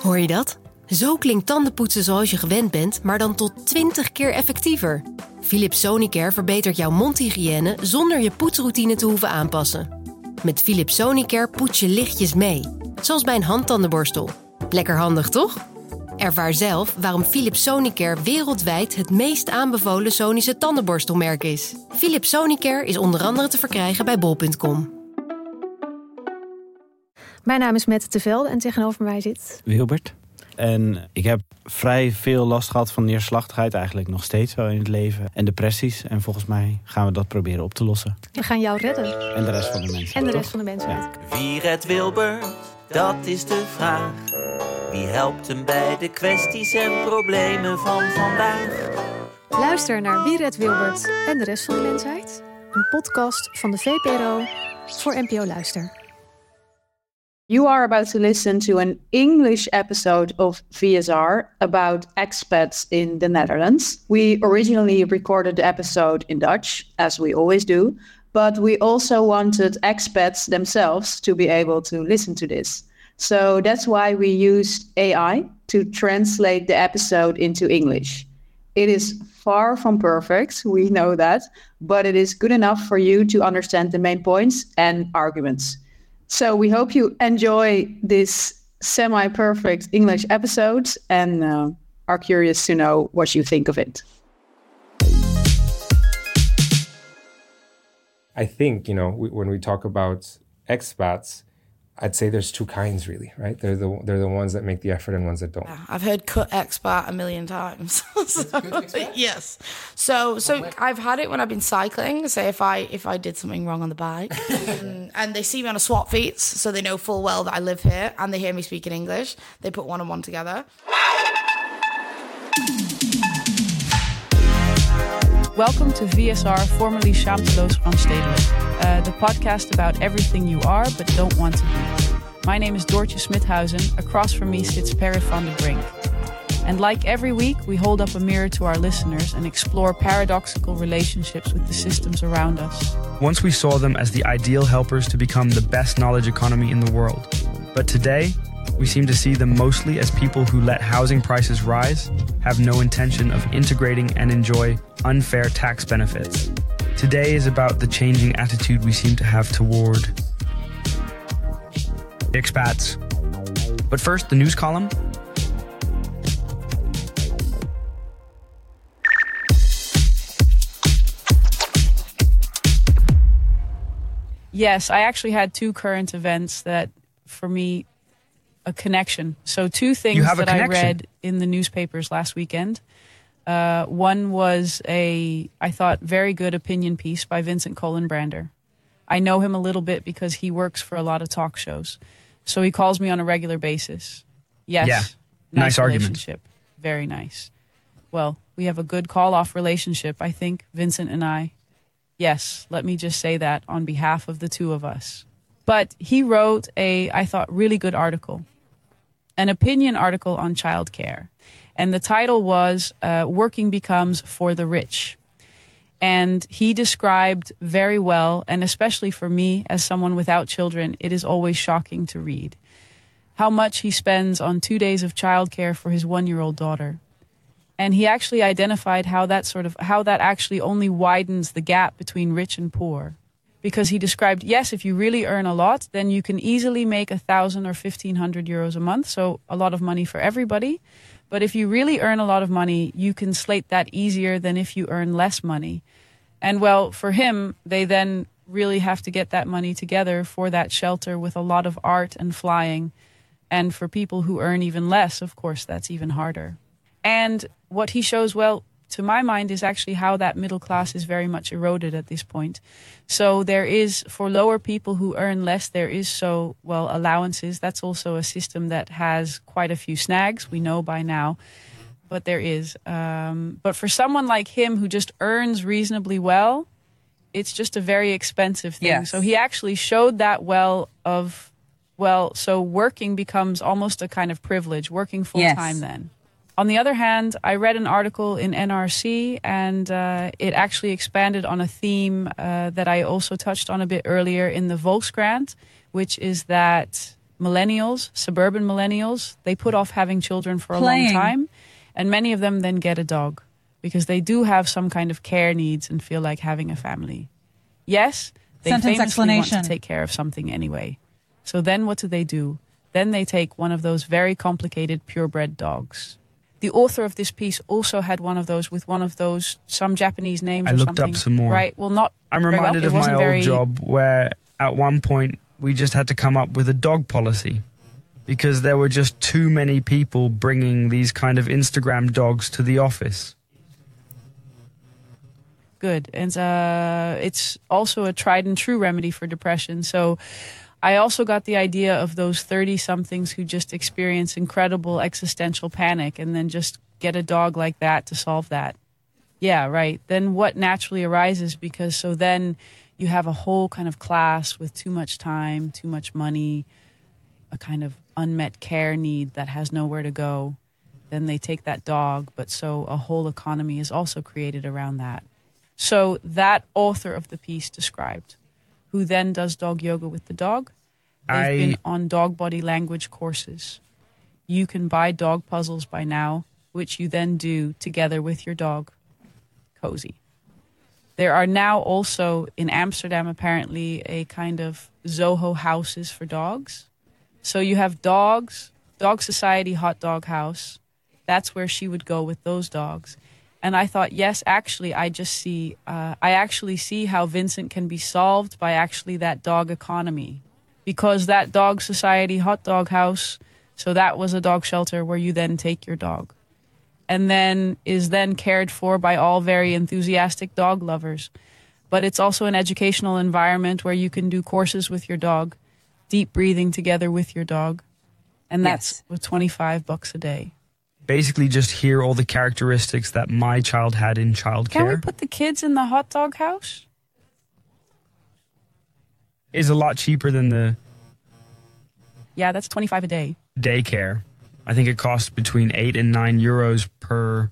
Hoor je dat? Zo klinkt tandenpoetsen zoals je gewend bent, maar dan tot 20 keer effectiever. Philips Sonicare verbetert jouw mondhygiëne zonder je poetsroutine te hoeven aanpassen. Met Philips Sonicare poets je lichtjes mee, zoals bij een handtandenborstel. Lekker handig, toch? Ervaar zelf waarom Philips Sonicare wereldwijd het meest aanbevolen Sonische tandenborstelmerk is. Philips Sonicare is onder andere te verkrijgen bij bol.com. Mijn naam is Mette Tevelde en tegenover mij zit Wilbert. En ik heb vrij veel last gehad van neerslachtigheid, eigenlijk nog steeds wel in het leven. En depressies. En volgens mij gaan we dat proberen op te lossen. We gaan jou redden. En de rest van de mensen. En de rest van de mensen. Ja. Wie redt Wilbert? Dat is de vraag. Wie helpt hem bij de kwesties en problemen van vandaag? Luister naar Wie redt Wilbert en de rest van de mensheid. Een podcast van de VPRO voor NPO Luister. You are about to listen to an English episode of VSR about expats in the Netherlands. We originally recorded the episode in Dutch, as we always do, but we also wanted expats themselves to be able to listen to this. So that's why we used AI to translate the episode into English. It is far from perfect, we know that, but it is good enough for you to understand the main points and arguments. So we hope you enjoy this semi-perfect English episode and are curious to know what you think of it. I think, when we talk about expats, I'd say there's two kinds really, right? They're the ones that make the effort and ones that don't. Yeah, I've heard cut expat a million times. Yes. So I've had it when I've been cycling. Say if I did something wrong on the bike, and they see me on a swap feats, so they know full well that I live here, and they hear me speaking English. They put one and one together. Welcome to VSR, formerly Schaamteloos Randstedelijk, the podcast about everything you are but don't want to be. My name is Doortje Smithuizen. Across from me sits Perry van der Brink. And like every week, we hold up a mirror to our listeners and explore paradoxical relationships with the systems around us. Once we saw them as the ideal helpers to become the best knowledge economy in the world. But today, we seem to see them mostly as people who let housing prices rise, have no intention of integrating and enjoy unfair tax benefits. Today is about the changing attitude we seem to have toward expats. But first, the news column. Yes, I actually had two current events that, for me, a connection. So two things that I read in the newspapers last weekend. One was I thought, very good opinion piece by Vincent Kolenbrander. I know him a little bit because he works for a lot of talk shows. So he calls me on a regular basis. Yes. Yeah. Nice relationship. Argument. Very nice. Well, we have a good call-off relationship, I think, Vincent and I. Yes, let me just say that on behalf of the two of us. But he wrote I thought, really good article. An opinion article on childcare. And the title was Working Becomes for the Rich. And he described very well, and especially for me as someone without children, it is always shocking to read how much he spends on 2 days of childcare for his 1-year-old daughter. And he actually identified how that actually only widens the gap between rich and poor. Because he described, yes, if you really earn a lot, then you can easily make 1,000 or 1,500 euros a month. So a lot of money for everybody. But if you really earn a lot of money, you can slate that easier than if you earn less money. And well, for him, they then really have to get that money together for that shelter with a lot of art and flying. And for people who earn even less, of course, that's even harder. And what he shows, well, to my mind, is actually how that middle class is very much eroded at this point. So there is, for lower people who earn less, there is allowances. That's also a system that has quite a few snags, we know by now. But there is. But for someone like him who just earns reasonably well, it's just a very expensive thing. Yes. So he actually showed that so working becomes almost a kind of privilege, working full-time then. On the other hand, I read an article in NRC and it actually expanded on a theme that I also touched on a bit earlier in the Volkskrant, which is that millennials, suburban millennials, they put off having children for a long time. And many of them then get a dog because they do have some kind of care needs and feel like having a family. Yes, they famously want to take care of something anyway. So then what do? Then they take one of those very complicated purebred dogs. The author of this piece also had one of those with one of those, some Japanese names I or looked something. up some more. Right, well, not I'm reminded of my old job where at one point we just had to come up with a dog policy because there were just too many people bringing these kind of Instagram dogs to the office. Good. And it's also a tried and true remedy for depression. So I also got the idea of those 30-somethings who just experience incredible existential panic and then just get a dog like that to solve that. Yeah, right. Then what naturally arises, because so then you have a whole kind of class with too much time, too much money, a kind of unmet care need that has nowhere to go. Then they take that dog, but so a whole economy is also created around that. So that author of the piece described, who then does dog yoga with the dog. They've been on dog body language courses. You can buy dog puzzles by now, which you then do together with your dog. Cozy. There are now also in Amsterdam apparently a kind of Zoho houses for dogs. So you have dogs, Dog Society Hot Dog House. That's where she would go with those dogs. And I thought, yes, actually, I actually see how Vincent can be solved by actually that dog economy. Because that Dog Society Hot Dog House, so that was a dog shelter where you then take your dog. And then is then cared for by all very enthusiastic dog lovers. But it's also an educational environment where you can do courses with your dog, deep breathing together with your dog. And that's with $25 a day. Basically just hear all the characteristics that my child had in childcare. Can we put the kids in the hot dog house? Is a lot cheaper than the... Yeah, that's $25 a day. Daycare. I think it costs between 8 and 9 euros per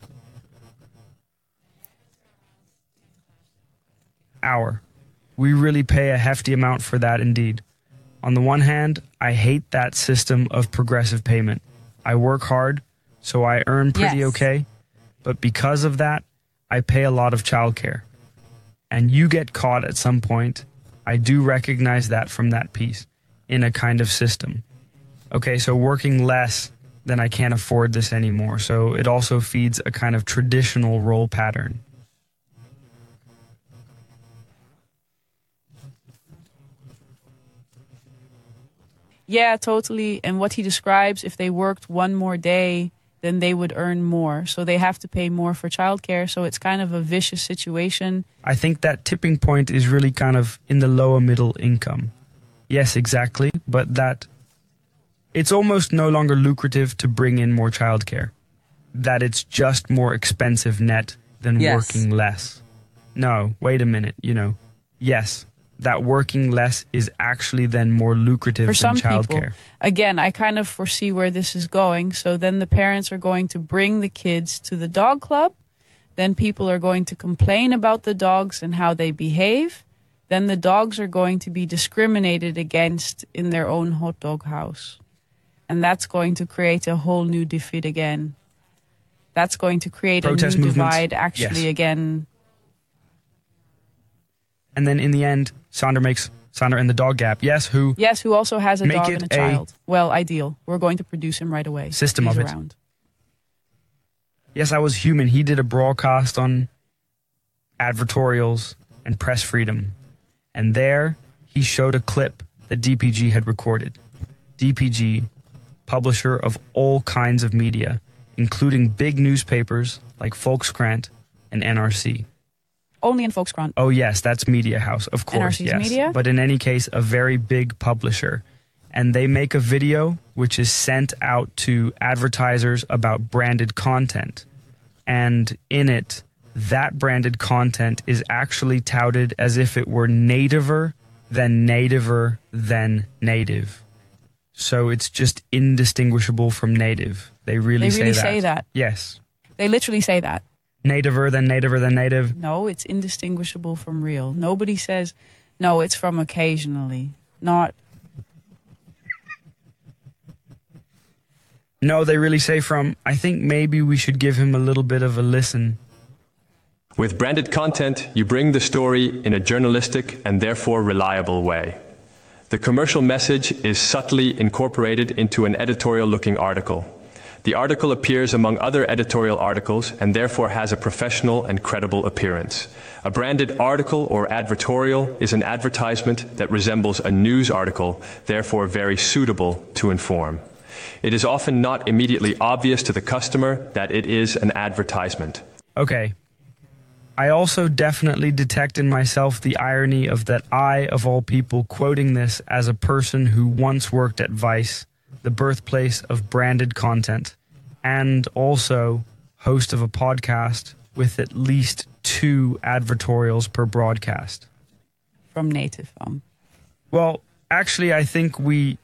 hour. We really pay a hefty amount for that indeed. On the one hand, I hate that system of progressive payment. I work hard, so I earn pretty okay. But because of that, I pay a lot of childcare. And you get caught at some point. I do recognize that from that piece in a kind of system. Okay, so working less, then I can't afford this anymore. So it also feeds a kind of traditional role pattern. Yeah, totally. And what he describes, if they worked one more day, then they would earn more. So they have to pay more for childcare. So it's kind of a vicious situation. I think that tipping point is really kind of in the lower middle income. Yes, exactly. But that it's almost no longer lucrative to bring in more childcare. That it's just more expensive net than working less. No, wait a minute, yes. That working less is actually then more lucrative for some than childcare. People. Again, I kind of foresee where this is going. So then the parents are going to bring the kids to the dog club. Then people are going to complain about the dogs and how they behave. Then the dogs are going to be discriminated against in their own hot dog house. And that's going to create a whole new defeat again. That's going to create protest a new movements. divide actually again. And then in the end, Sander and the dog gap. Yes, who also has a dog and a child. Well, ideal. We're going to produce him right away. System He's of it. Around. Yes, I Was Human. He did a broadcast on advertorials and press freedom. And there, he showed a clip that DPG had recorded. DPG, publisher of all kinds of media, including big newspapers like Volkskrant and NRC. Only in Volkskrant. Oh, yes, that's Media House, of course. NRC's yes. Media? But in any case, a very big publisher. And they make a video which is sent out to advertisers about branded content. And in it, that branded content is actually touted as if it were nativer than native. So it's just indistinguishable from native. They really say that. Yes. They literally say that. Nativer than native. No, it's indistinguishable from real. Nobody says, no, it's from occasionally. Not. No, they really say from, I think maybe we should give him a little bit of a listen. With branded content, you bring the story in a journalistic and therefore reliable way. The commercial message is subtly incorporated into an editorial-looking article. The article appears among other editorial articles and therefore has a professional and credible appearance. A branded article or advertorial is an advertisement that resembles a news article, therefore very suitable to inform. It is often not immediately obvious to the customer that it is an advertisement. Okay. I also definitely detect in myself the irony of that I, of all people, quoting this as a person who once worked at Vice, the birthplace of branded content, and also host of a podcast with at least 2 advertorials per broadcast. From Native. Well, actually, I think we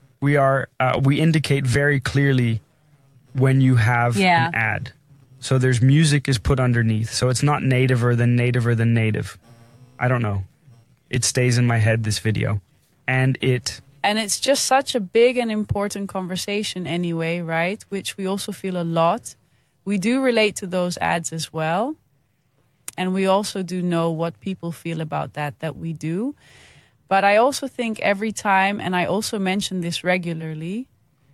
indicate very clearly when you have an ad. So there's music is put underneath. So it's not nativer than nativer than native. I don't know. It stays in my head, this video. And it's just such a big and important conversation anyway, right? Which we also feel a lot. We do relate to those ads as well. And we also do know what people feel about that we do. But I also think every time, and I also mention this regularly,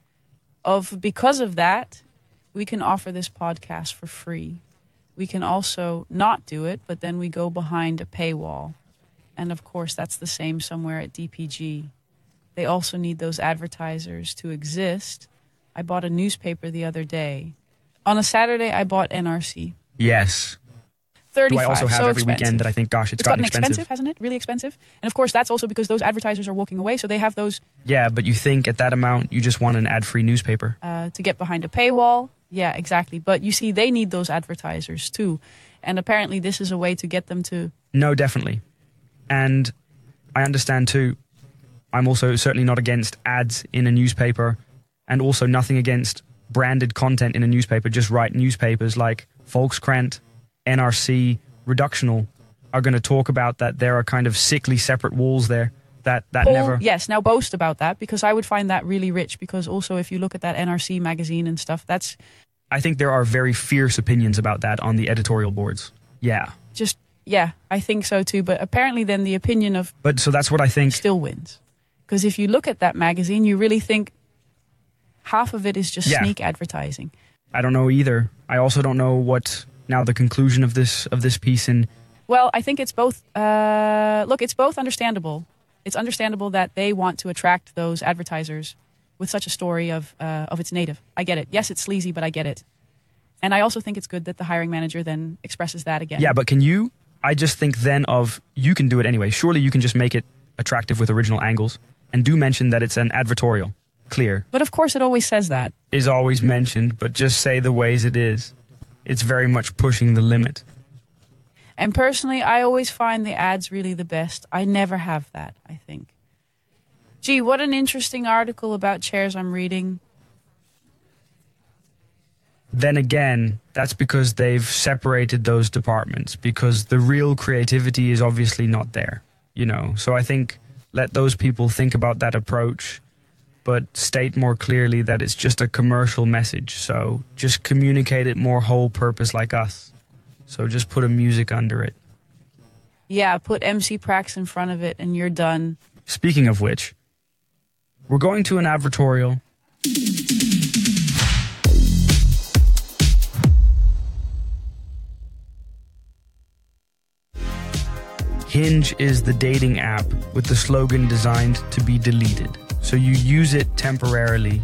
because of that, we can offer this podcast for free. We can also not do it, but then we go behind a paywall. And of course, that's the same somewhere at DPG. They also need those advertisers to exist. I bought a newspaper the other day. On a Saturday, I bought NRC. Yes. 35. Do I also have so every expensive. weekend that I think, gosh, it's gotten expensive, hasn't it? Really expensive. And of course, that's also because those advertisers are walking away, so they have those... Yeah, but you think at that amount, you just want an ad-free newspaper. To get behind a paywall. Yeah, exactly. But you see, they need those advertisers too. And apparently this is a way to get them to... No, definitely. And I understand too. I'm also certainly not against ads in a newspaper, and also nothing against branded content in a newspaper. Just write newspapers like Volkskrant, NRC, Reductional are going to talk about that there are kind of sickly separate walls there that Paul, never... Yes, now boast about that, because I would find that really rich, because also if you look at that NRC magazine and stuff, that's... I think there are very fierce opinions about that on the editorial boards. Yeah. Yeah, I think so too, but apparently then the opinion of... But so that's what I think... Still wins. Because if you look at that magazine, you really think half of it is just sneak advertising. I don't know either. I also don't know what now the conclusion of this piece in... Well, I think it's both... look, it's both understandable. It's understandable that they want to attract those advertisers with such a story of its native. I get it. Yes, it's sleazy, but I get it. And I also think it's good that the hiring manager then expresses that again. Yeah, but can you... I just think then of, you can do it anyway. Surely you can just make it attractive with original angles. And do mention that it's an advertorial. Clear. But of course it always says that. Is always mentioned, but just say the ways it is. It's very much pushing the limit. And personally, I always find the ads really the best. I never have that, I think. Gee, what an interesting article about chairs I'm reading. Then again, that's because they've separated those departments, because the real creativity is obviously not there, you know. So I think let those people think about that approach, but state more clearly that it's just a commercial message. So just communicate it more whole purpose like us. So just put a music under it. Yeah, put MC Prax in front of it and you're done. Speaking of which, we're going to an advertorial. Hinge is the dating app with the slogan designed to be deleted. So you use it temporarily.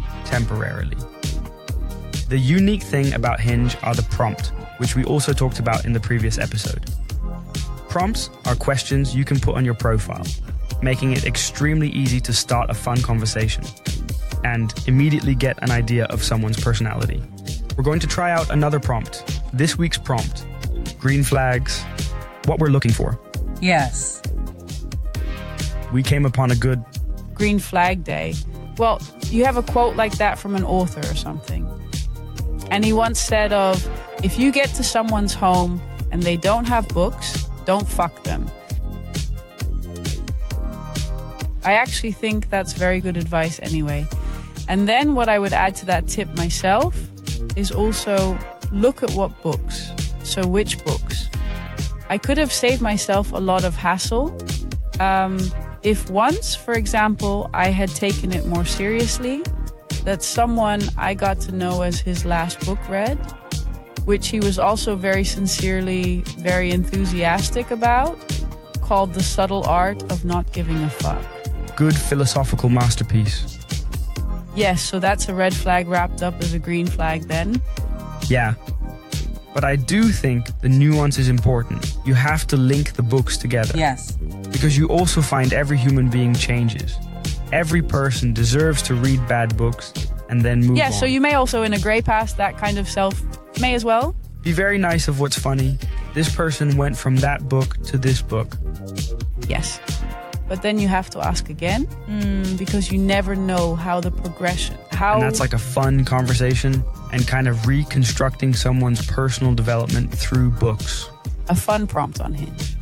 The unique thing about Hinge are the prompt, which we also talked about in the previous episode. Prompts are questions you can put on your profile, making it extremely easy to start a fun conversation and immediately get an idea of someone's personality. We're going to try out another prompt. This week's prompt, green flags, what we're looking for. Yes. We came upon a good... Green Flag Day. Well, you have a quote like that from an author or something. And he once said of, if you get to someone's home and they don't have books, don't fuck them. I actually think that's very good advice anyway. And then what I would add to that tip myself is also look at what books. So which books? I could have saved myself a lot of hassle if once, for example, I had taken it more seriously, that someone I got to know as his last book read, which he was also very sincerely, very enthusiastic about, called The Subtle Art of Not Giving a Fuck. Good philosophical masterpiece. Yes, so that's a red flag wrapped up as a green flag then. Yeah. But I do think the nuance is important. You have to link the books together. Yes. Because you also find every human being changes. Every person deserves to read bad books and then move on. Yeah, so you may also, in a grey past, that kind of self may as well. Be very nice of what's funny. This person went from that book to this book. Yes. But then you have to ask again, because you never know how the progression... And that's like a fun conversation and kind of reconstructing someone's personal development through books. A fun prompt on Hinge.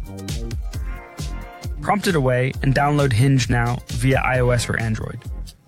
Prompt it away and download Hinge now via iOS or Android.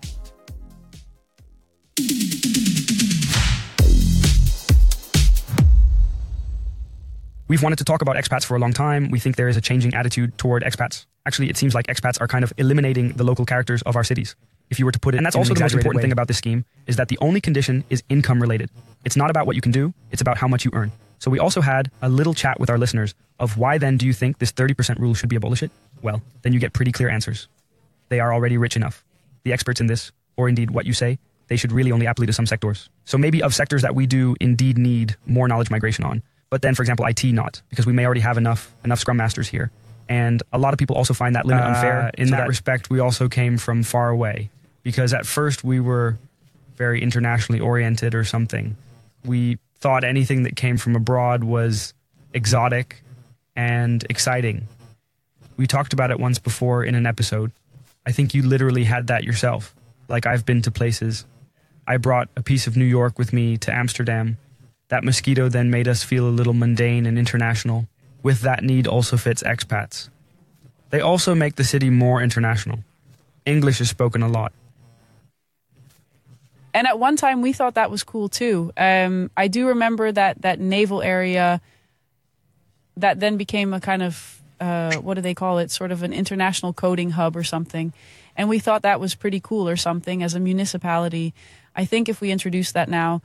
We've wanted to talk about expats for a long time. We think there is a changing attitude toward expats. Actually, it seems like expats are kind of eliminating the local characters of our cities, if you were to put it. And that's also the most important thing about this scheme, is that the only condition is income related. It's not about what you can do, it's about how much you earn. So we also had a little chat with our listeners of why then do you think this 30% rule should be abolished? Well, then you get pretty clear answers. They are already rich enough. The experts in this, or indeed what you say, they should really only apply to some sectors. So maybe of sectors that we do indeed need more knowledge migration on. But then, for example, IT not, because we may already have enough Scrum Masters here. And a lot of people also find that limit unfair. In that respect, we also came from far away. Because at first we were very internationally oriented or something. We thought anything that came from abroad was exotic and exciting. We talked about it once before in an episode. I think you literally had that yourself. Like, I've been to places. I brought a piece of New York with me to Amsterdam. That mosquito then made us feel a little mundane and international. With that need also fits expats. They also make the city more international. English is spoken a lot. And at one time we thought that was cool too. I do remember that naval area that then became a kind of, what do they call it? Sort of an international coding hub or something. And we thought that was pretty cool or something as a municipality. I think if we introduced that now,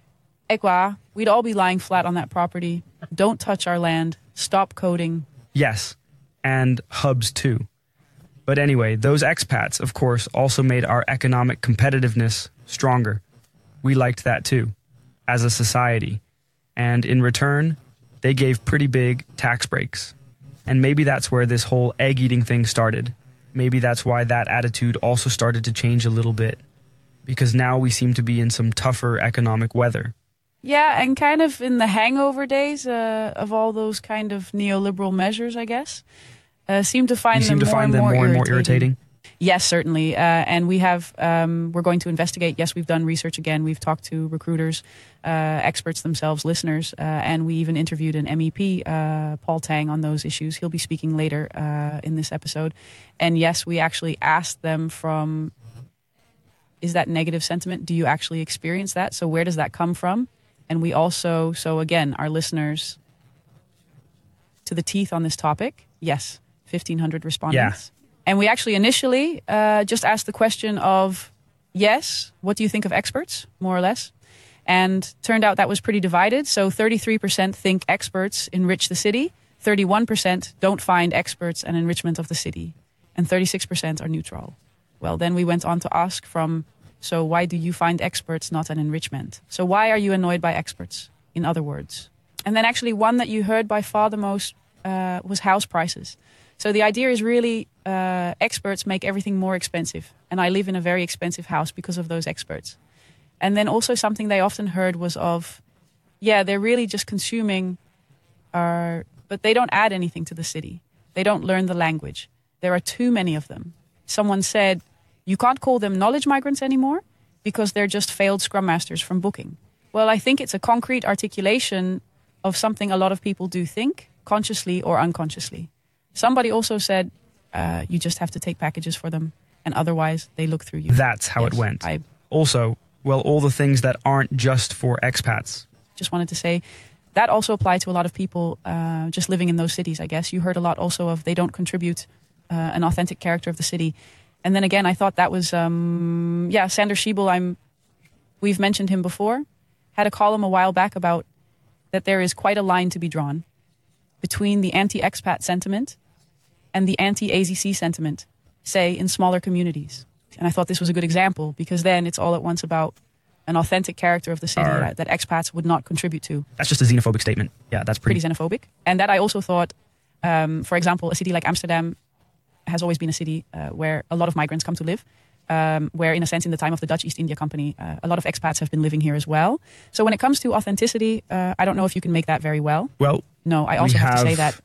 we'd all be lying flat on that property. Don't touch our land. Stop coding. Yes, and hubs too. But anyway, those expats, of course, also made our economic competitiveness stronger. We liked that too, as a society. And in return, they gave pretty big tax breaks. And maybe that's where this whole egg-eating thing started. Maybe that's why that attitude also started to change a little bit. Because now we seem to be in some tougher economic weather. Yeah, and kind of in the hangover days of all those kind of neoliberal measures, I guess. Seem to find them more and more irritating. Yes, certainly. And we have, we're going to investigate. Yes, we've done research again. We've talked to recruiters, experts themselves, listeners, and we even interviewed an MEP, Paul Tang, on those issues. He'll be speaking later in this episode. And yes, we actually asked them from, is that negative sentiment? Do you actually experience that? So where does that come from? And we also, so again, our listeners to the teeth on this topic. Yes, 1,500 respondents. Yeah. And we actually initially just asked the question of, yes, what do you think of experts, more or less? And turned out that was pretty divided. So 33% think experts enrich the city. 31% don't find experts an enrichment of the city. And 36% are neutral. Well, then we went on to ask from, so why do you find experts not an enrichment? So why are you annoyed by experts, in other words? And then actually one that you heard by far the most was house prices. So the idea is really experts make everything more expensive. And I live in a very expensive house because of those experts. And then also something they often heard was of, yeah, they're really just consuming, but they don't add anything to the city. They don't learn the language. There are too many of them. Someone said, you can't call them knowledge migrants anymore because they're just failed Scrum Masters from booking. Well, I think it's a concrete articulation of something a lot of people do think, consciously or unconsciously. Somebody also said, you just have to take packages for them. and otherwise they look through you. That's how it went. Also, all the things that aren't just for expats. Just wanted to say that also applied to a lot of people just living in those cities, I guess. You heard a lot also of they don't contribute an authentic character of the city. And then again, I thought that was, Sander Schiebel, we've mentioned him before, had a column a while back about that there is quite a line to be drawn between the anti-expat sentiment and the anti-AZC sentiment, say, in smaller communities. And I thought this was a good example because then it's all at once about an authentic character of the city that expats would not contribute to. That's just a xenophobic statement. Yeah, that's pretty xenophobic. And that I also thought, for example, a city like Amsterdam has always been a city where a lot of migrants come to live, where in a sense in the time of the Dutch East India Company, a lot of expats have been living here as well. So when it comes to authenticity, I don't know if you can make that very well. Well, no, I also have to say that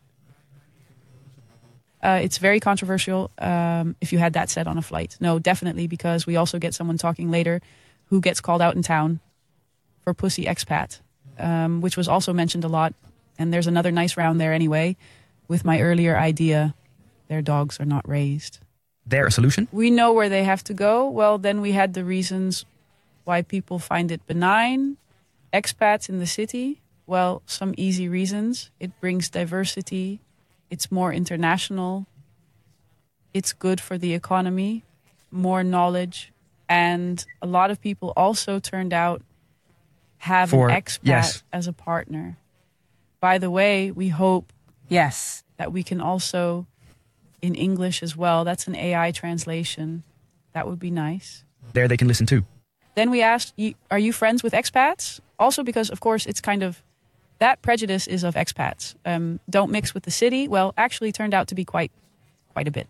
it's very controversial if you had that said on a flight. No, definitely, because we also get someone talking later who gets called out in town for pussy expat, which was also mentioned a lot. And there's another nice round there anyway with my earlier idea, their dogs are not raised. There a solution? We know where they have to go. Well, then we had the reasons why people find it benign. Expats in the city, well, some easy reasons. It brings diversity. It's more international. It's good for the economy, more knowledge. And a lot of people also turned out have an expat as a partner. By the way, we hope that we can also, in English as well, that's an AI translation. That would be nice. There they can listen too. Then we asked, are you friends with expats? Also because, of course, it's kind of, that prejudice is of expats. Don't mix with the city. Well, actually turned out to be quite a bit.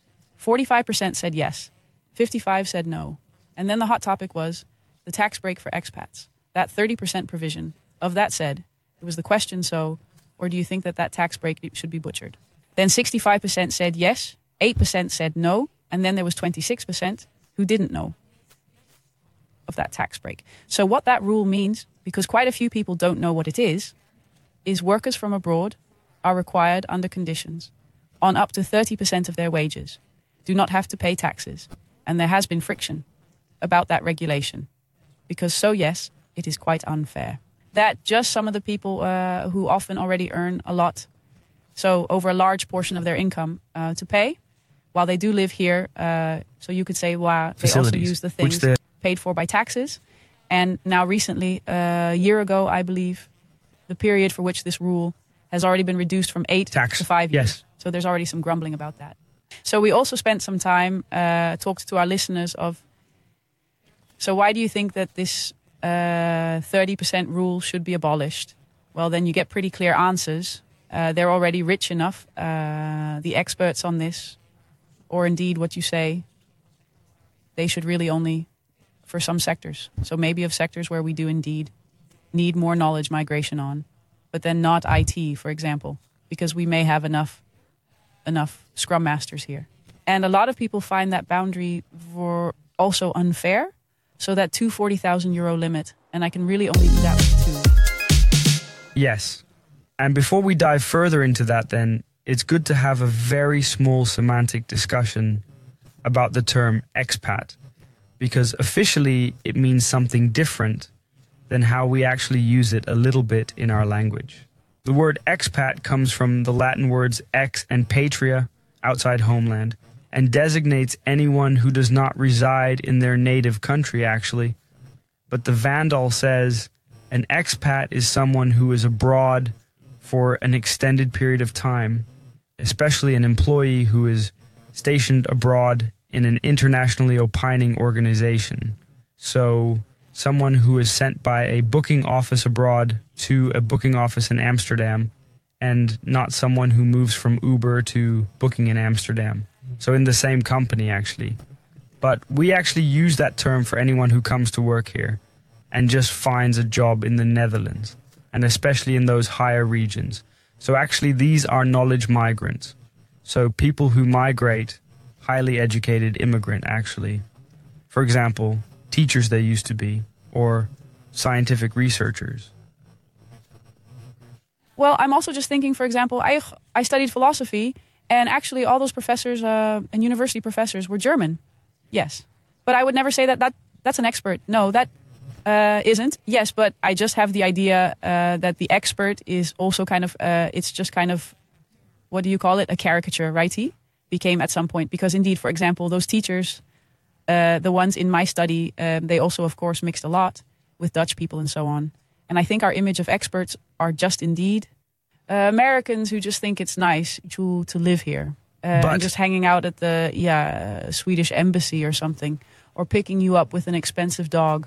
45% said yes. 55% said no. And then the hot topic was the tax break for expats. That 30% provision. Of that said, it was the question, or do you think that tax break should be butchered? Then 65% said yes, 8% said no, and then there was 26% who didn't know of that tax break. So what that rule means, because quite a few people don't know what it is workers from abroad are required under conditions on up to 30% of their wages, do not have to pay taxes. And there has been friction about that regulation. Because yes, it is quite unfair. That just some of the people who often already earn a lot, so over a large portion of their income to pay, while they do live here, so you could say, they also use the things paid for by taxes. And now recently, a year ago, I believe, the period for which this rule has already been reduced from 8 to 5 years. Yes. So there's already some grumbling about that. So we also spent some time, talked to our listeners of, so why do you think that this 30% rule should be abolished? Well, then you get pretty clear answers. They're already rich enough, the experts on this, or indeed what you say, they should really only for some sectors. So maybe of sectors where we do indeed need more knowledge migration on, but then not IT, for example, because we may have enough Scrum Masters here. And a lot of people find that boundary for also unfair, so that €240,000 limit, and I can really only do that with 2. Yes. And before we dive further into that then, it's good to have a very small semantic discussion about the term expat, because officially it means something different than how we actually use it a little bit in our language. The word expat comes from the Latin words ex and patria, outside homeland, and designates anyone who does not reside in their native country, actually. But the Vandal says an expat is someone who is abroad for an extended period of time, especially an employee who is stationed abroad in an internationally opining organization. So someone who is sent by a booking office abroad to a booking office in Amsterdam, and not someone who moves from Uber to booking in Amsterdam. So in the same company, actually. But we actually use that term for anyone who comes to work here and just finds a job in the Netherlands, and especially in those higher regions. So actually these are knowledge migrants. So people who migrate, highly educated immigrant, actually. For example, teachers they used to be, or scientific researchers. Well, I'm also just thinking, for example, I studied philosophy, and actually all those professors and university professors were German. Yes. But I would never say that's an expert. No, that isn't. Yes, but I just have the idea that the expert is also kind of, it's just kind of, what do you call it? A caricature, righty? Became at some point. Because indeed, for example, those teachers, the ones in my study, they also, of course, mixed a lot with Dutch people and so on. And I think our image of experts are just indeed Americans who just think it's nice to live here. And just hanging out at the Swedish embassy or something. Or picking you up with an expensive dog.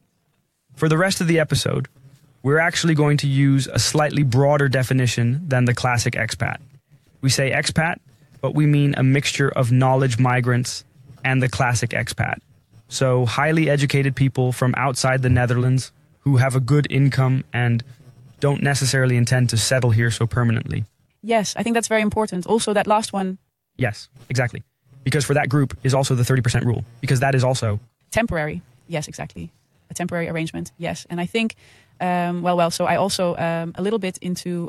For the rest of the episode, we're actually going to use a slightly broader definition than the classic expat. We say expat, but we mean a mixture of knowledge migrants and the classic expat. So highly educated people from outside the Netherlands who have a good income and don't necessarily intend to settle here so permanently. Yes, I think that's very important. Also, that last one. Yes, exactly. Because for that group is also the 30% rule. Because that is also... temporary. Yes, exactly. A temporary arrangement. Yes. And I think, so I also a little bit into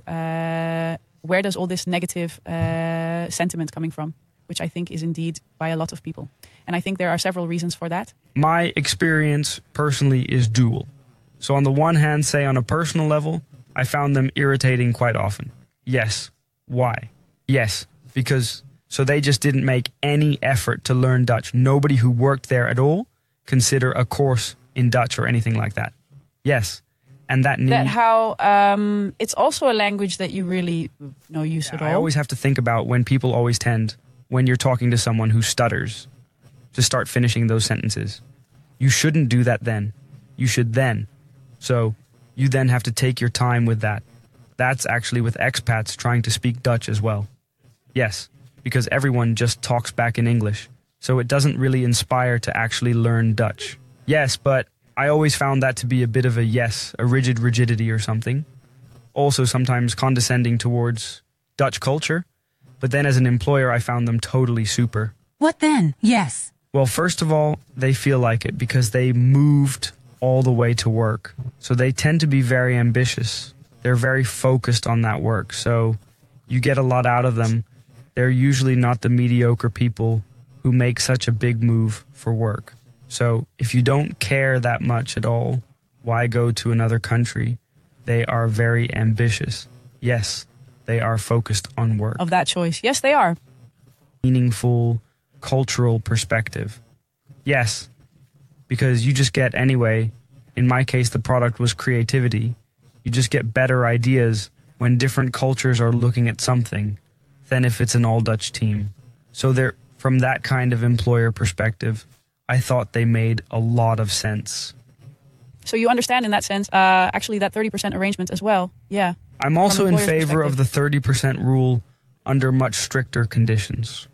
where does all this negative sentiment coming from? Which I think is indeed by a lot of people. And I think there are several reasons for that. My experience personally is dual. So on the one hand, say on a personal level, I found them irritating quite often. Yes. Why? Yes, because... so they just didn't make any effort to learn Dutch. Nobody who worked there at all consider a course in Dutch or anything like that. Yes. And that need... that how it's also a language that you really no use at all. I always have to think about when people always tend, when you're talking to someone who stutters, to start finishing those sentences. You shouldn't do that then. You should then. So you then have to take your time with that. That's actually with expats trying to speak Dutch as well. Yes. Because everyone just talks back in English. So it doesn't really inspire to actually learn Dutch. Yes, but I always found that to be a bit of a rigidity or something. Also sometimes condescending towards Dutch culture. But then as an employer, I found them totally super. What then? Yes. Well, first of all, they feel like it because they moved all the way to work. So they tend to be very ambitious. They're very focused on that work. So you get a lot out of them. They're usually not the mediocre people who make such a big move for work. So if you don't care that much at all, why go to another country? They are very ambitious. Yes, they are focused on work. Of that choice. Yes, they are. Meaningful cultural perspective. Yes, because you just get anyway, in my case, the product was creativity. You just get better ideas when different cultures are looking at something than if it's an all-Dutch team. So from that kind of employer perspective, I thought they made a lot of sense. So you understand in that sense, actually that 30% arrangement as well. Yeah. I'm also in favor of the 30% rule under much stricter conditions.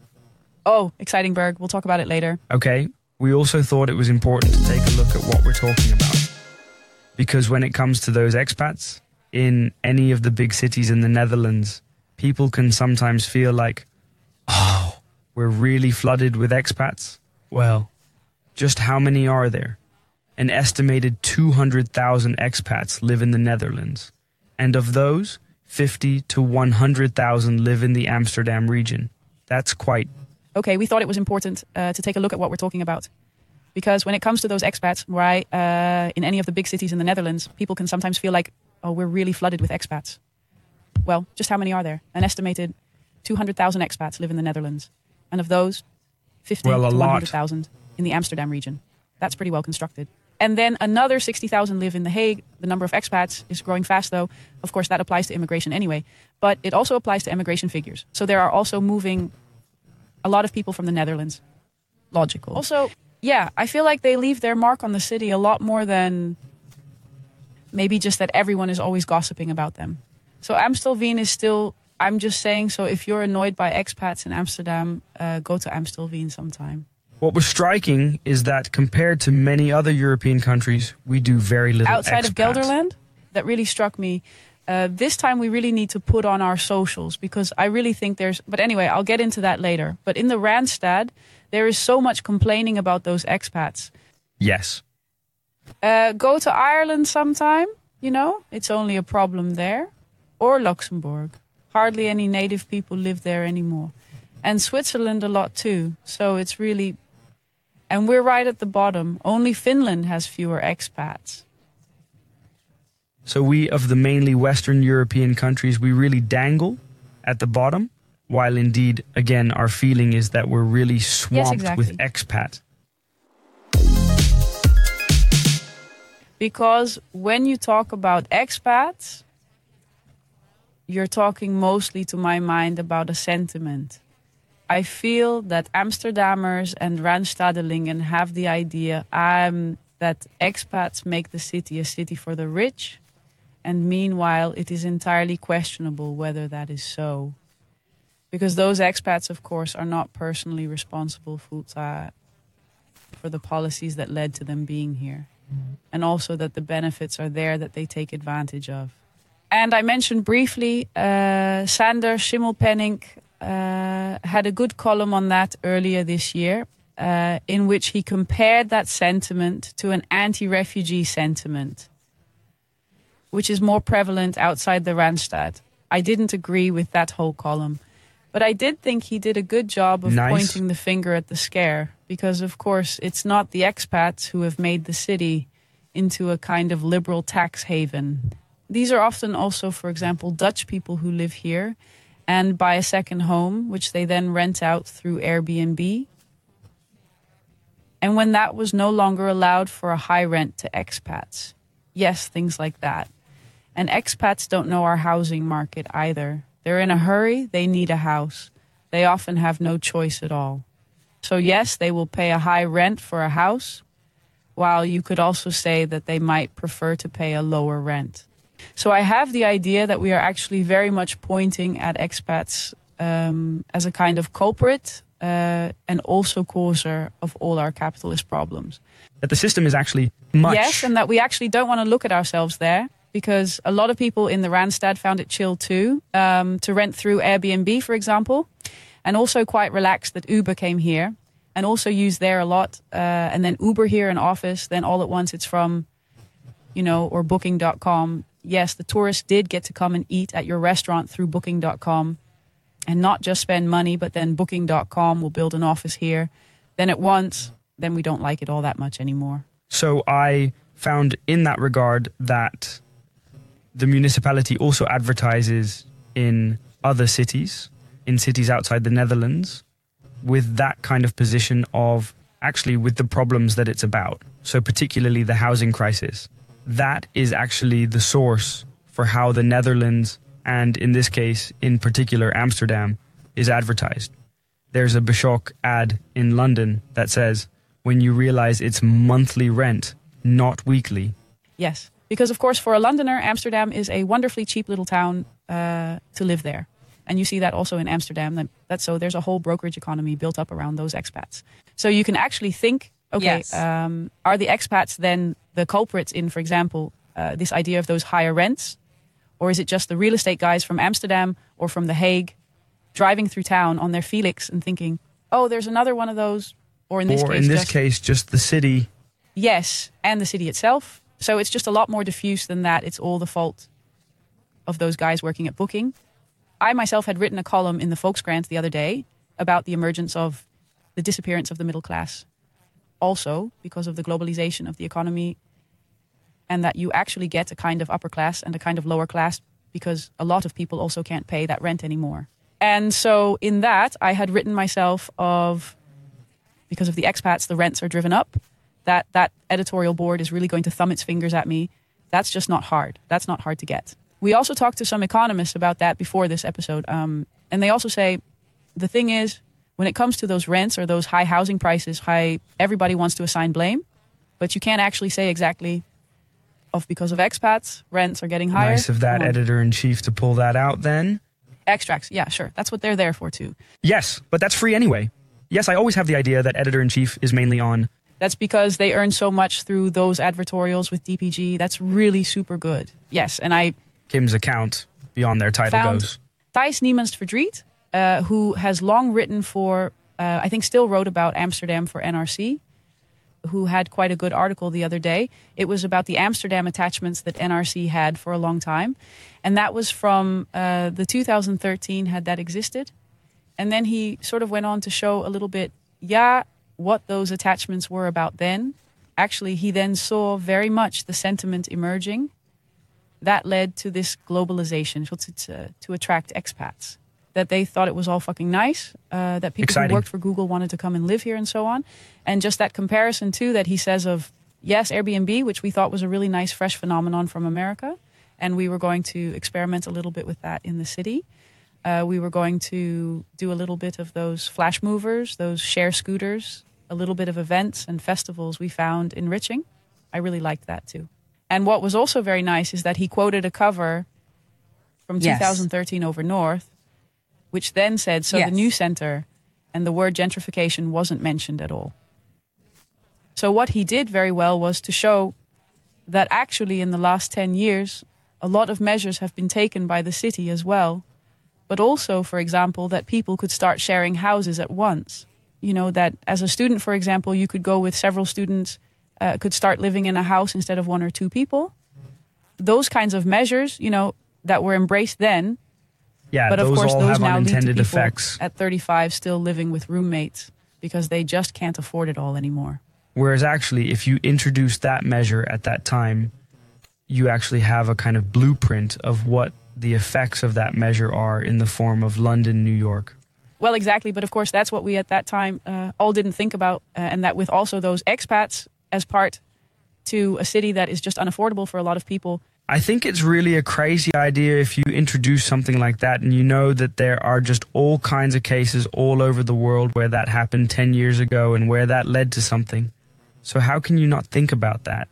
Oh, exciting, Berg. We'll talk about it later. Okay. We also thought it was important to take a look at what we're talking about. Because when it comes to those expats, in any of the big cities in the Netherlands, people can sometimes feel like, oh, we're really flooded with expats. Well, just how many are there? An estimated 200,000 expats live in the Netherlands. And of those, 50 to 100,000 live in the Amsterdam region. That's quite... Okay, we thought it was important to take a look at what we're talking about. Because when it comes to those expats, right, in any of the big cities in the Netherlands, people can sometimes feel like, oh, we're really flooded with expats. Well, just how many are there? An estimated 200,000 expats live in the Netherlands. And of those, 50 to 100,000 in the Amsterdam region. That's pretty well constructed. And then another 60,000 live in The Hague. The number of expats is growing fast, though. Of course, that applies to immigration anyway. But it also applies to immigration figures. So there are also moving a lot of people from the Netherlands. Logical. Also, yeah, I feel like they leave their mark on the city a lot more than maybe just that everyone is always gossiping about them. So Amstelveen is still, I'm just saying, so if you're annoyed by expats in Amsterdam, go to Amstelveen sometime. What was striking is that compared to many other European countries, we do very little outside expat. of Gelderland. That really struck me. This time we really need to put on our socials because I really think there's... But anyway, I'll get into that later. But in the Randstad, there is so much complaining about those expats. Yes. Go to Ireland sometime, you know. It's only a problem there. Or Luxembourg. Hardly any native people live there anymore. And Switzerland a lot too. So it's really... And we're right at the bottom. Only Finland has fewer expats. So we, of the mainly Western European countries, we really dangle at the bottom, while indeed, again, our feeling is that we're really swamped with expat. Because when you talk about expats, you're talking mostly, to my mind, about a sentiment. I feel that Amsterdammers and Randstadelingen have the idea that expats make the city a city for the rich, and meanwhile it is entirely questionable whether that is so. Because those expats, of course, are not personally responsible for the policies that led to them being here. And also that the benefits are there that they take advantage of. And I mentioned briefly, Sander Schimmelpenninck had a good column on that earlier this year, in which he compared that sentiment to an anti-refugee sentiment, which is more prevalent outside the Randstad. I didn't agree with that whole column, but I did think he did a good job of pointing the finger at the scare, because of course it's not the expats who have made the city into a kind of liberal tax haven. These are often also, for example, Dutch people who live here and buy a second home, which they then rent out through Airbnb. And when that was no longer allowed for a high rent to expats. Yes, things like that. And expats don't know our housing market either. They're in a hurry, they need a house. They often have no choice at all. So yes, they will pay a high rent for a house, while you could also say that they might prefer to pay a lower rent. So I have the idea that we are actually very much pointing at expats as a kind of culprit and also causer of all our capitalist problems. That the system is actually much... Yes, and that we actually don't want to look at ourselves there, because a lot of people in the Randstad found it chill too, to rent through Airbnb, for example, and also quite relaxed that Uber came here and also used there a lot. And then Uber here in office, then all at once it's from, or Booking.com. Yes, the tourists did get to come and eat at your restaurant through Booking.com and not just spend money, but then Booking.com will build an office here. Then at once, then we don't like it all that much anymore. So I found in that regard that the municipality also advertises in other cities, in cities outside the Netherlands, with that kind of position of actually with the problems that it's about. So particularly the housing crisis. That is actually the source for how the Netherlands, and in this case, in particular Amsterdam, is advertised. There's a Bashok ad in London that says, when you realize it's monthly rent, not weekly. Yes, because of course for a Londoner, Amsterdam is a wonderfully cheap little town to live there. And you see that also in Amsterdam. So there's a whole brokerage economy built up around those expats. So you can actually think, okay, Yes. Are the expats then the culprits in, for example, this idea of those higher rents? Or is it just the real estate guys from Amsterdam or from The Hague driving through town on their Felix and thinking, oh, there's another one of those? Or in this case, just the city. Yes, and the city itself. So it's just a lot more diffuse than that. It's all the fault of those guys working at Booking. I myself had written a column in the Volkskrant the other day about the emergence of the disappearance of the middle class. Also because of the globalization of the economy, and that you actually get a kind of upper class and a kind of lower class because a lot of people also can't pay that rent anymore. And so in that, I had written myself of, because of the expats, the rents are driven up, that editorial board is really going to thumb its fingers at me. That's just not hard. That's not hard to get. We also talked to some economists about that before this episode. And they also say, the thing is, when it comes to those rents or those high housing prices, everybody wants to assign blame. But you can't actually say exactly, because of expats, rents are getting higher. Nice of that editor-in-chief to pull that out then. Extracts, yeah, sure. That's what they're there for too. Yes, but that's free anyway. Yes, I always have the idea that editor-in-chief is mainly on. That's because they earn so much through those advertorials with DPG. That's really super good. Yes, and Kim's account, beyond their title goes. Thijs Niemans Verdriet, who has long written for, I think still wrote about Amsterdam for NRC, who had quite a good article the other day. It was about the Amsterdam attachments that NRC had for a long time. And that was from the 2013 had that existed. And then he sort of went on to show a little bit, what those attachments were about then, actually he then saw very much the sentiment emerging that led to this globalization, to attract expats. That they thought it was all fucking nice, that people who worked for Google wanted to come and live here and so on. And just that comparison too that he says of, yes, Airbnb, which we thought was a really nice, fresh phenomenon from America. And we were going to experiment a little bit with that in the city. We were going to do a little bit of those flash movers, those share scooters, a little bit of events and festivals we found enriching. I really liked that too. And what was also very nice is that he quoted a cover from 2013 over North, which then said, the new center, and the word gentrification wasn't mentioned at all. So what he did very well was to show that actually in the last 10 years, a lot of measures have been taken by the city as well. But also, for example, that people could start sharing houses at once. You know, that as a student, for example, you could go with several students, could start living in a house instead of 1 or 2 people. Those kinds of measures, you know, that were embraced then. Yeah, but of those course, all those have now lead to unintended people effects. at 35 still living with roommates because they just can't afford it all anymore. Whereas actually, if you introduce that measure at that time, you actually have a kind of blueprint of what the effects of that measure are in the form of London, New York. Well, exactly. But of course, that's what we at that time all didn't think about. And that with also those expats as part to a city that is just unaffordable for a lot of people. I think it's really a crazy idea if you introduce something like that and you know that there are just all kinds of cases all over the world where that happened 10 years ago and where that led to something. So how can you not think about that?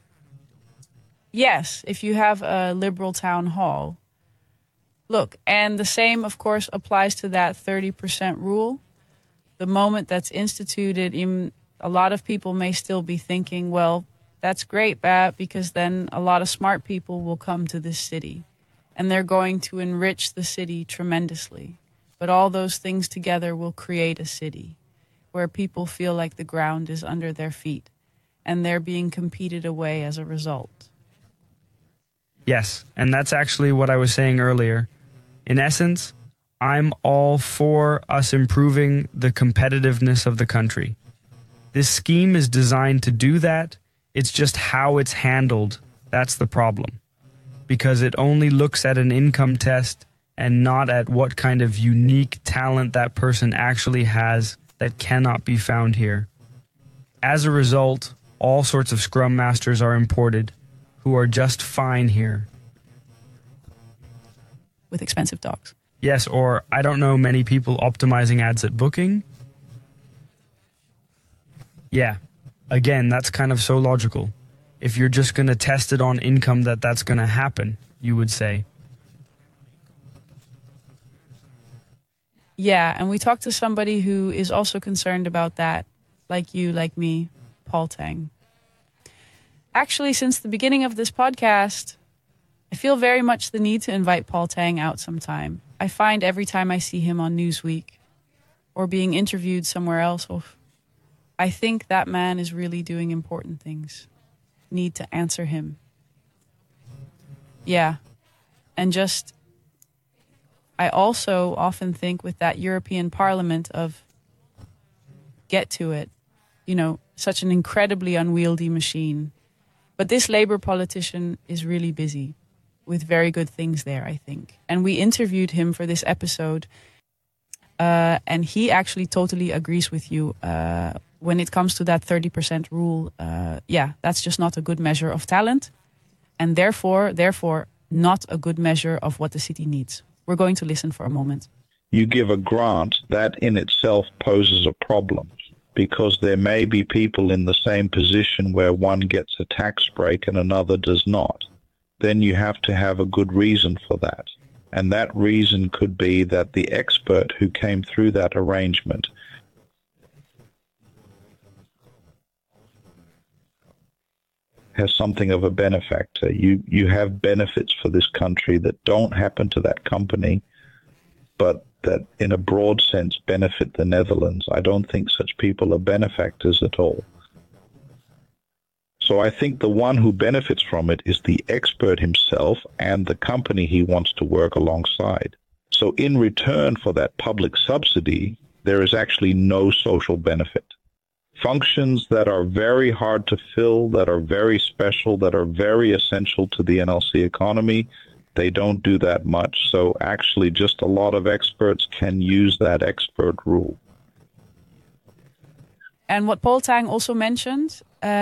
Yes, if you have a liberal town hall. Look, and the same, of course, applies to that 30% rule. The moment that's instituted, a lot of people may still be thinking, well, that's great, Bat, because then a lot of smart people will come to this city. And they're going to enrich the city tremendously. But all those things together will create a city where people feel like the ground is under their feet. And they're being competed away as a result. Yes, and that's actually what I was saying earlier. In essence, I'm all for us improving the competitiveness of the country. This scheme is designed to do that. It's just how it's handled. That's the problem. Because it only looks at an income test and not at what kind of unique talent that person actually has that cannot be found here. As a result, all sorts of Scrum Masters are imported who are just fine here. With expensive dogs. Yes, or I don't know many people optimizing ads at Booking. Yeah, again, that's kind of so logical. If you're just going to test it on income that's going to happen, you would say. Yeah, and we talked to somebody who is also concerned about that, like you, like me, Paul Tang. Actually, since the beginning of this podcast, I feel very much the need to invite Paul Tang out sometime. I find every time I see him on Newsweek or being interviewed somewhere else, I think that man is really doing important things. Need to answer him. Yeah. And just, I also often think with that European Parliament of get to it, you know, such an incredibly unwieldy machine. But this Labour politician is really busy with very good things there, I think. And we interviewed him for this episode. And he actually totally agrees with you when it comes to that 30% rule. Yeah, that's just not a good measure of talent. And therefore, not a good measure of what the city needs. We're going to listen for a moment. You give a grant, that in itself poses a problem, because there may be people in the same position where one gets a tax break and another does not. Then you have to have a good reason for that. And that reason could be that the expert who came through that arrangement has something of a benefactor. You have benefits for this country that don't happen to that company, but that in a broad sense benefit the Netherlands. I don't think such people are benefactors at all. So I think the one who benefits from it is the expert himself and the company he wants to work alongside. So in return for that public subsidy, there is actually no social benefit. Functions that are very hard to fill, that are very special, that are very essential to the NLC economy, they don't do that much. So actually just a lot of experts can use that expert rule. And what Paul Tang also mentioned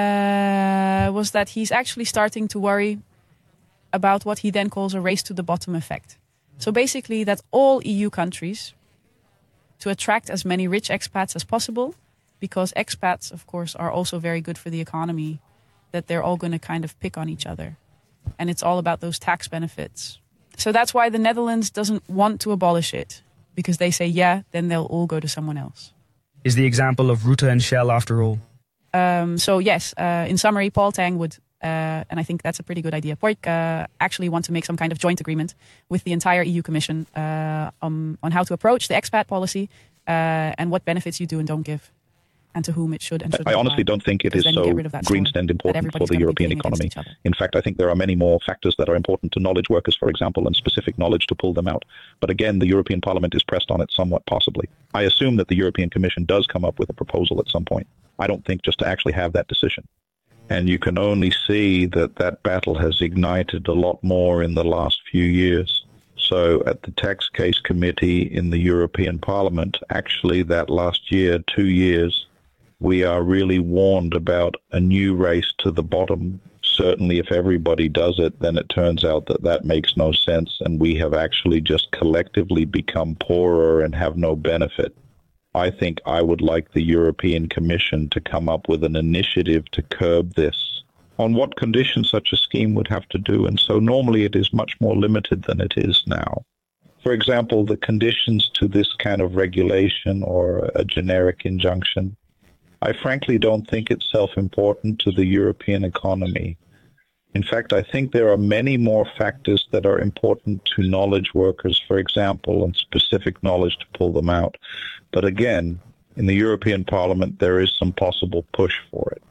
was that he's actually starting to worry about what he then calls a race to the bottom effect. So basically that all EU countries, to attract as many rich expats as possible, because expats, of course, are also very good for the economy, that they're all going to kind of pick on each other. And it's all about those tax benefits. So that's why the Netherlands doesn't want to abolish it, because they say, yeah, then they'll all go to someone else. Is the example of Rutte and Shell after all? So yes, in summary, Paul Tang would, and I think that's a pretty good idea, actually want to make some kind of joint agreement with the entire EU Commission on how to approach the expat policy and what benefits you do and don't give, and to whom it should and shouldn't I honestly apply. don't think it is so greened and important for the European economy. In fact, I think there are many more factors that are important to knowledge workers, for example, and specific knowledge to pull them out. But again, the European Parliament is pressed on it somewhat possibly. I assume that the European Commission does come up with a proposal at some point. I don't think just to actually have that decision. And you can only see that that battle has ignited a lot more in the last few years. So at the Tax Case Committee in the European Parliament, actually that last year, 2 years, we are really warned about a new race to the bottom. Certainly if everybody does it, then it turns out that that makes no sense, and we have actually just collectively become poorer and have no benefit. I think I would like the European Commission to come up with an initiative to curb this. On what conditions such a scheme would have to do, and so normally it is much more limited than it is now. For example, the conditions to this kind of regulation or a generic injunction, I frankly don't think it's self-important to the European economy. In fact, I think there are many more factors that are important to knowledge workers, for example, and specific knowledge to pull them out. But again, in the European Parliament, there is some possible push for it.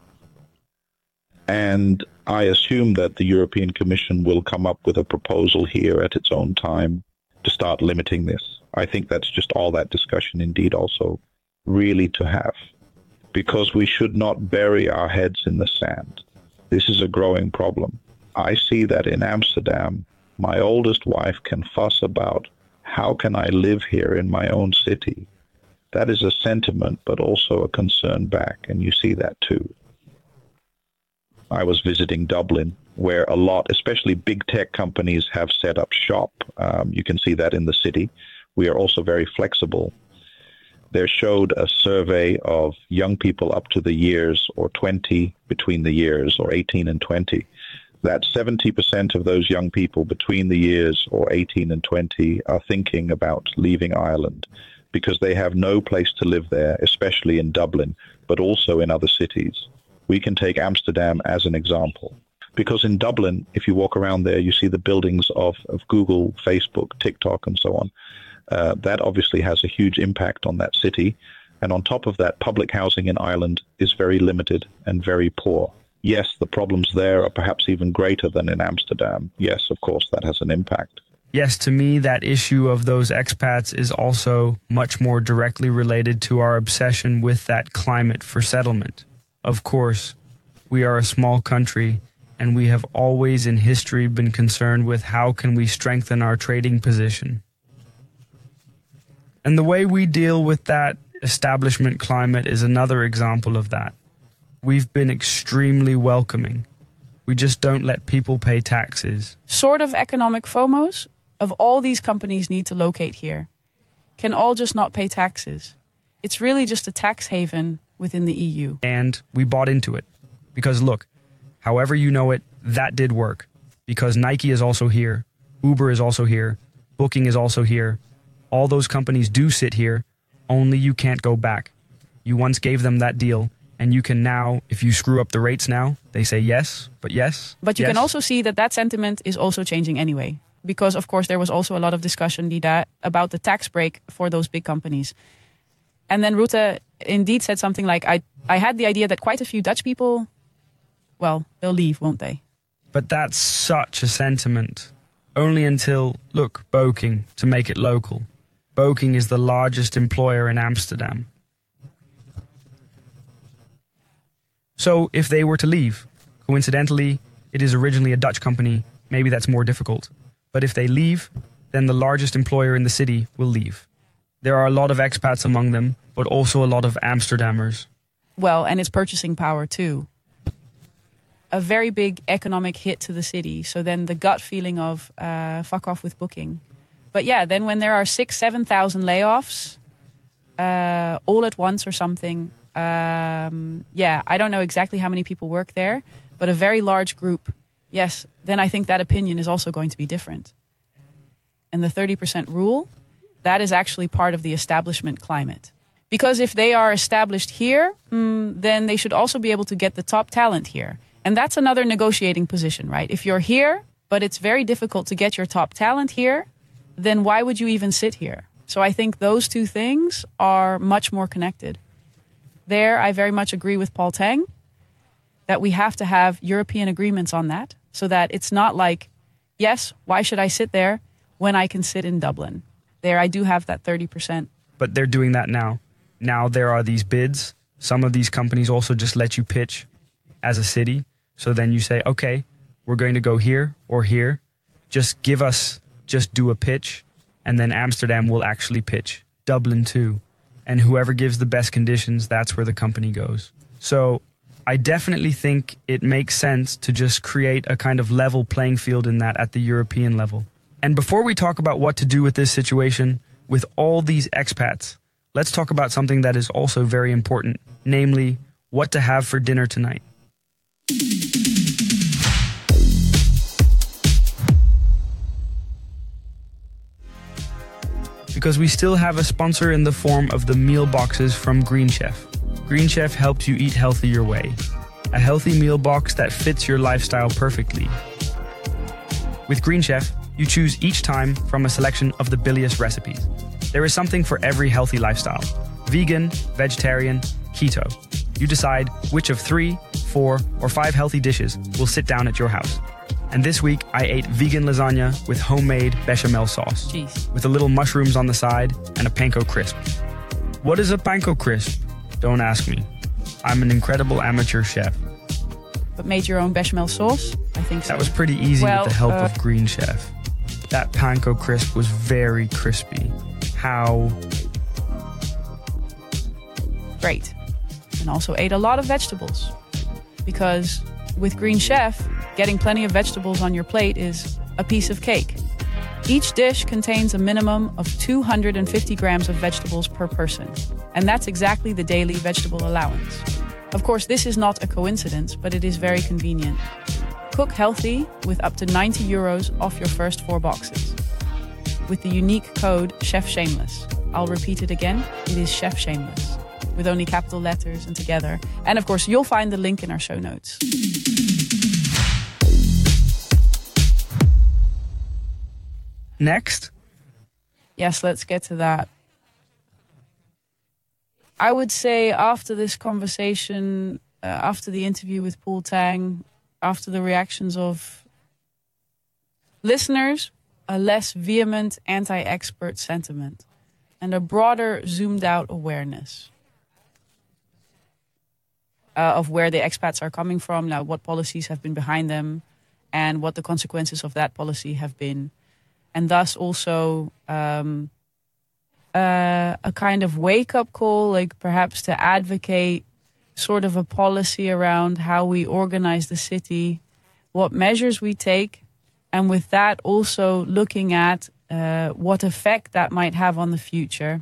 And I assume that the European Commission will come up with a proposal here at its own time to start limiting this. I think that's just all that discussion indeed also really to have, because we should not bury our heads in the sand. This is a growing problem. I see that in Amsterdam, my oldest wife can fuss about how can I live here in my own city. That is a sentiment, but also a concern back, and you see that too. I was visiting Dublin, where a lot, especially big tech companies, have set up shop. You can see that in the city. We are also very flexible. There showed a survey of young people up to the years or 20, between the years or 18 and 20, that 70% of those young people between the years or 18 and 20 are thinking about leaving Ireland because they have no place to live there, especially in Dublin, but also in other cities. We can take Amsterdam as an example. Because in Dublin, if you walk around there, you see the buildings of Google, Facebook, TikTok, and so on. That obviously has a huge impact on that city. And on top of that, public housing in Ireland is very limited and very poor. Yes, the problems there are perhaps even greater than in Amsterdam. Yes, of course, that has an impact. Yes, to me, that issue of those expats is also much more directly related to our obsession with that climate for settlement. Of course, we are a small country, and we have always in history been concerned with how can we strengthen our trading position. And the way we deal with that establishment climate is another example of that. We've been extremely welcoming. We just don't let people pay taxes. Sort of economic FOMOs of all these companies need to locate here can all just not pay taxes. It's really just a tax haven within the EU. And we bought into it. Because look, however you know it, that did work. Because Nike is also here, Uber is also here, Booking is also here. All those companies do sit here, only you can't go back. You once gave them that deal, and you can now, if you screw up the rates now, they say yes, but yes. But you can also see that that sentiment is also changing anyway. Because, of course, there was also a lot of discussion about the tax break for those big companies. And then Rutte indeed said something like, I had the idea that quite a few Dutch people, well, they'll leave, won't they? But that's such a sentiment. Only until, look, Booking, to make it local. Booking is the largest employer in Amsterdam. So if they were to leave, coincidentally, it is originally a Dutch company, maybe that's more difficult. But if they leave, then the largest employer in the city will leave. There are a lot of expats among them, but also a lot of Amsterdammers. Well, and it's purchasing power too. A very big economic hit to the city. So then the gut feeling of fuck off with booking. But yeah, then when there are 6,000-7,000 layoffs all at once or something, I don't know exactly how many people work there, but a very large group, yes, then I think that opinion is also going to be different. And the 30% rule, that is actually part of the establishment climate. Because if they are established here, then they should also be able to get the top talent here. And that's another negotiating position, right? If you're here, but it's very difficult to get your top talent here, then why would you even sit here? So I think those two things are much more connected. There, I very much agree with Paul Tang that we have to have European agreements on that so that it's not like, yes, why should I sit there when I can sit in Dublin? There, I do have that 30%. But they're doing that now. Now there are these bids. Some of these companies also just let you pitch as a city. So then you say, okay, we're going to go here or here. Just do a pitch. And then Amsterdam will actually pitch. Dublin too. And whoever gives the best conditions, that's where the company goes. So I definitely think it makes sense to just create a kind of level playing field in that at the European level. And before we talk about what to do with this situation, with all these expats, let's talk about something that is also very important, namely what to have for dinner tonight. Because we still have a sponsor in the form of the meal boxes from Green Chef. Green Chef helps you eat healthy your way. A healthy meal box that fits your lifestyle perfectly. With Green Chef, you choose each time from a selection of the bilious recipes. There is something for every healthy lifestyle. Vegan, vegetarian, keto. You decide which of 3, 4, or 5 healthy dishes will sit down at your house. And this week, I ate vegan lasagna with homemade bechamel sauce. Jeez. With a little mushrooms on the side and a panko crisp. What is a panko crisp? Don't ask me. I'm an incredible amateur chef. But made your own bechamel sauce? I think so. That was pretty easy with the help of Green Chef. That panko crisp was very crispy. How? Great. And also ate a lot of vegetables. Because with Green Chef, getting plenty of vegetables on your plate is a piece of cake. Each dish contains a minimum of 250 grams of vegetables per person. And that's exactly the daily vegetable allowance. Of course, this is not a coincidence, but it is very convenient. Cook healthy with up to 90 euros off your first 4 boxes. With the unique code Chef Shameless. I'll repeat it again. It is Chef Shameless. With only capital letters and together. And of course, you'll find the link in our show notes. Next? Yes, let's get to that. I would say after this conversation, after the interview with Paul Tang, after the reactions of listeners, a less vehement anti-expert sentiment and a broader zoomed-out awareness of where the expats are coming from, now what policies have been behind them, and what the consequences of that policy have been. And thus also a kind of wake-up call, like perhaps to advocate sort of a policy around how we organize the city, what measures we take, and with that also looking at what effect that might have on the future.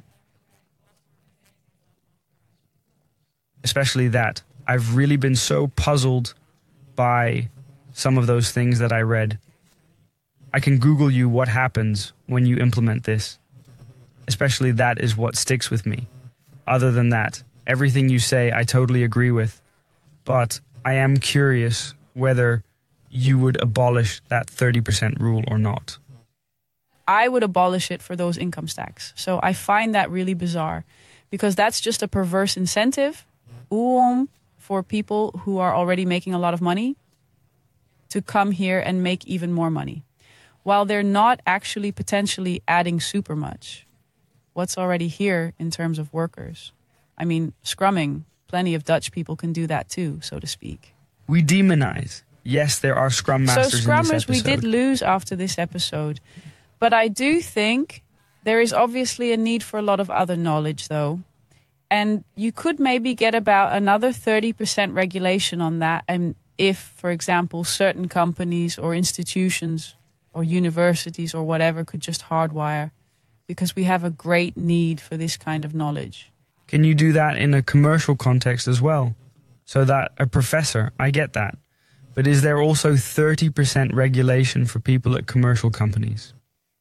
Especially that. I've really been so puzzled by some of those things that I read. I can Google you what happens when you implement this. Especially that is what sticks with me. Other than that, everything you say I totally agree with. But I am curious whether you would abolish that 30% rule or not. I would abolish it for those income stacks. So I find that really bizarre. Because that's just a perverse incentive for people who are already making a lot of money to come here and make even more money. While they're not actually potentially adding super much. What's already here in terms of workers. I mean, scrumming, plenty of Dutch people can do that too, so to speak. We demonize. Yes, there are Scrum Masters So in Scrummers this episode. we did lose after this episode. But I do think there is obviously a need for a lot of other knowledge, though. And you could maybe get about another 30% regulation on that. And if, for example, certain companies or institutions or universities or whatever could just hardwire, because we have a great need for this kind of knowledge. Can you do that in a commercial context as well? So that a professor, I get that. But is there also 30% regulation for people at commercial companies?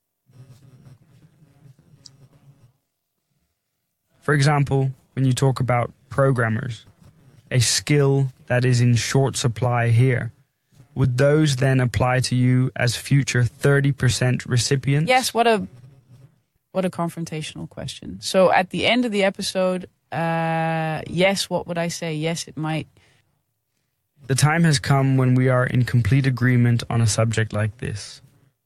For example, when you talk about programmers, a skill that is in short supply here, would those then apply to you as future 30% recipients? Yes, what a confrontational question. So at the end of the episode, yes, what would I say? Yes, it might. The time has come when we are in complete agreement on a subject like this.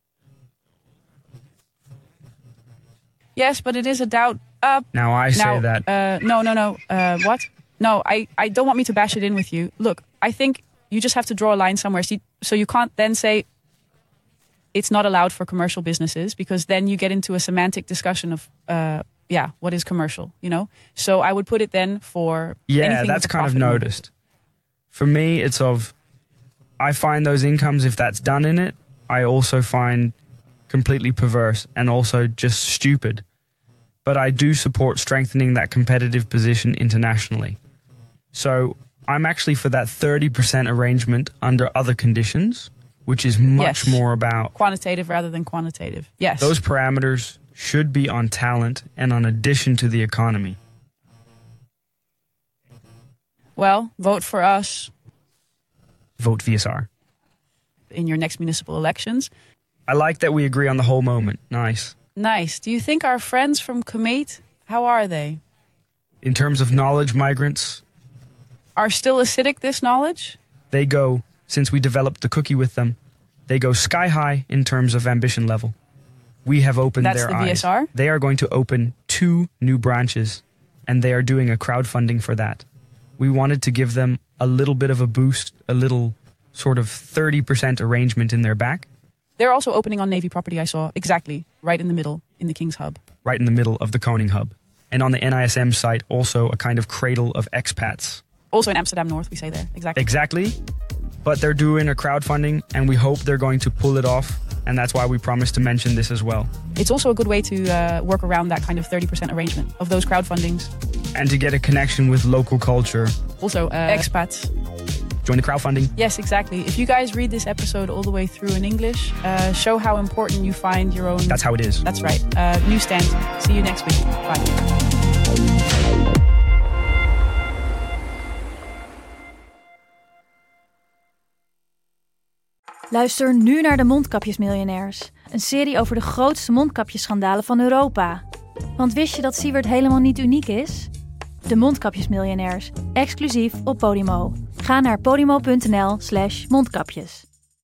Yes, but it is a doubt. Now I say that. No. What? No, I don't want me to bash it in with you. Look, I think you just have to draw a line somewhere. So you can't then say it's not allowed for commercial businesses, because then you get into a semantic discussion of, what is commercial, you know? So I would put it then for anything that's with a kind of profit motive. noticed. For me, it's I find those incomes, if that's done in it, I also find completely perverse and also just stupid. But I do support strengthening that competitive position internationally. So I'm actually for that 30% arrangement under other conditions, which is much more about quantitative rather than quantitative. Yes. Those parameters should be on talent and on addition to the economy. Well, vote for us. Vote VSR. In your next municipal elections. I like that we agree on the whole moment. Nice. Nice. Do you think our friends from Komeet, how are they? In terms of knowledge migrants, are still acidic this knowledge? They go, since we developed the cookie with them, they go sky high in terms of ambition level. We have opened their eyes. That's the VSR? They are going to open 2 new branches, and they are doing a crowdfunding for that. We wanted to give them a little bit of a boost, a little sort of 30% arrangement in their back. They're also opening on Navy property, I saw, exactly, right in the middle, in the King's Hub. Right in the middle of the Koning Hub. And on the NISM site, also a kind of cradle of expats. Also in Amsterdam North, we say there, exactly. Exactly. But they're doing a crowdfunding, and we hope they're going to pull it off. And that's why we promised to mention this as well. It's also a good way to work around that kind of 30% arrangement of those crowdfundings. And to get a connection with local culture. Also, expats. Join the crowdfunding. Yes, exactly. If you guys read this episode all the way through in English, show how important you find your own... That's how it is. That's right. Newsstand. See you next week. Bye. Luister nu naar de Mondkapjesmiljonairs. Een serie over de grootste mondkapjesschandalen van Europa. Want wist je dat Siewert helemaal niet uniek is? De Mondkapjesmiljonairs, exclusief op Podimo. Ga naar podimo.nl/mondkapjes.